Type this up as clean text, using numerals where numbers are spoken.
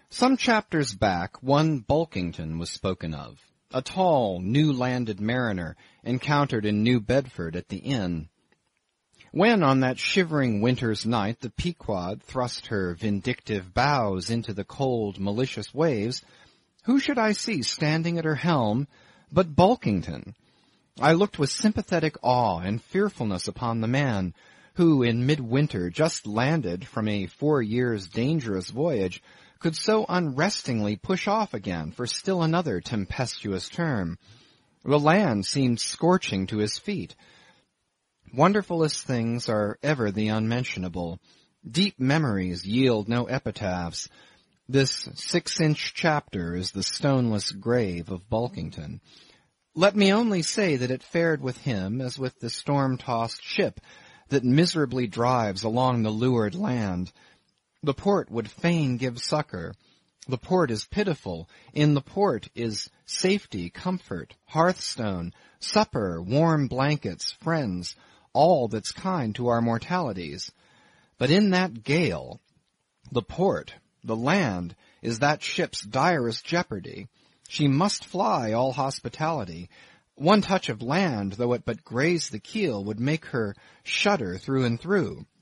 Some chapters back, one Bulkington was spoken of, a tall, new-landed mariner encountered in New Bedford at the inn. When on that shivering winter's night the Pequod thrust her vindictive bows into the cold, malicious waves, who should I see standing at her helm but Bulkington? I looked with sympathetic awe and fearfulness upon the man, who in midwinter just landed from a 4 years' dangerous voyage, could so unrestingly push off again for still another tempestuous term. The land seemed scorching to his feet. Wonderfulest things are ever the unmentionable. Deep memories yield no epitaphs. This 6-inch chapter is the stoneless grave of Bulkington. Let me only say that it fared with him as with the storm-tossed ship that miserably drives along the leeward land. The port would fain give succor. The port is pitiful. In the port is safety, comfort, hearthstone, supper, warm blankets, friends, all that's kind to our mortalities. But in that gale, the port, the land, is that ship's direst jeopardy. She must fly all hospitality. One touch of land, though it but graze the keel, would make her shudder through and through.